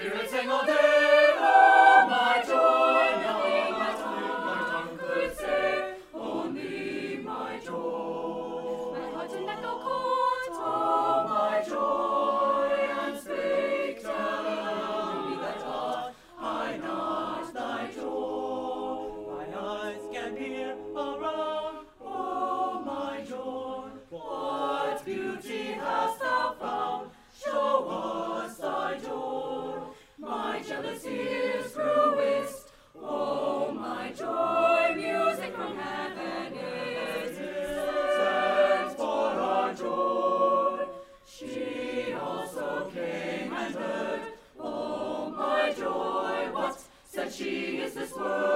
Spirits sing all day, oh my joy, nothing my tongue could say, only my joy. My heart in echo caught, Oh my joy, and spake, telling me that I not thy joy. My eyes can hear around, Oh my joy, what beauty hast thou found? Show us thy joy. My jealous ears grew whist. Oh my joy, music from heaven is sent for our joy. She also came and heard. Oh my joy, what said she is this word?